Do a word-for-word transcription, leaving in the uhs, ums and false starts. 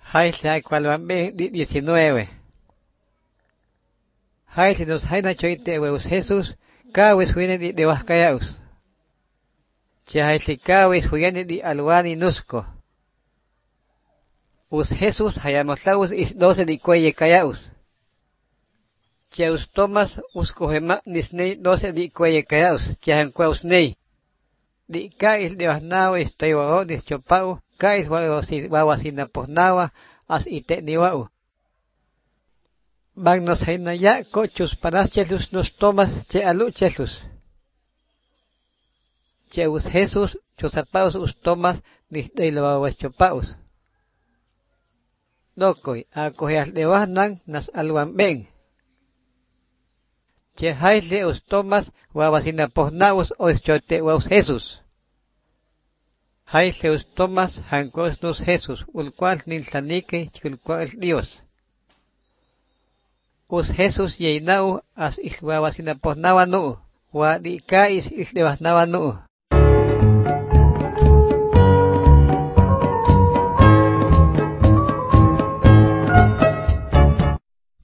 Haisla cualbambe di diecinueve. Haisla nos haina choite weus Jesús, kawes huine di dewascayaus. Che haisli kawes huine di alwani nusco. Us Jesús hayamoslaus is doce di cuelle cayaus. Che us Tomas us cogema nisnei doce di cuelle cayaus, che hanquaus nei. Di kais de wasnao estoy wao dis chopau, kais wawasina posnawa, as ite niwau. Bagnos haina ya cochus panas chelus nos Tomas che alu chelus. Che us Jesús chosapaus us Tomas nis de lo wawas chopaus. Dokoi, a cogeas de wasnan nas aluan ben. Che haisle us Tomas wawasina posnaus os chote waus Jesús. Haisle us Tomas hancos nos Jesús, ulcual nilsanike chulcual Dios. Us Jesús yeinau as is wawasina posnawa nu, wa di kais is de wasnawa nu.